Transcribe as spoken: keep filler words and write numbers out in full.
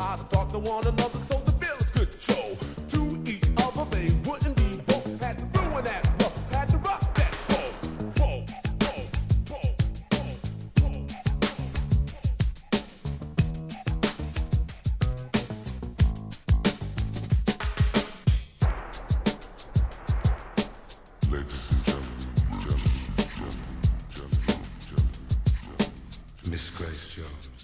how to talk to one another so the feelings could show to each other. They wouldn't be broke. Had to ruin that rough, had to rock that boat. Boat, boat, boat, boat, boat. Ladies and gentlemen, gentlemen, gentlemen, gentlemen, gentlemen, Miss Grace Jones.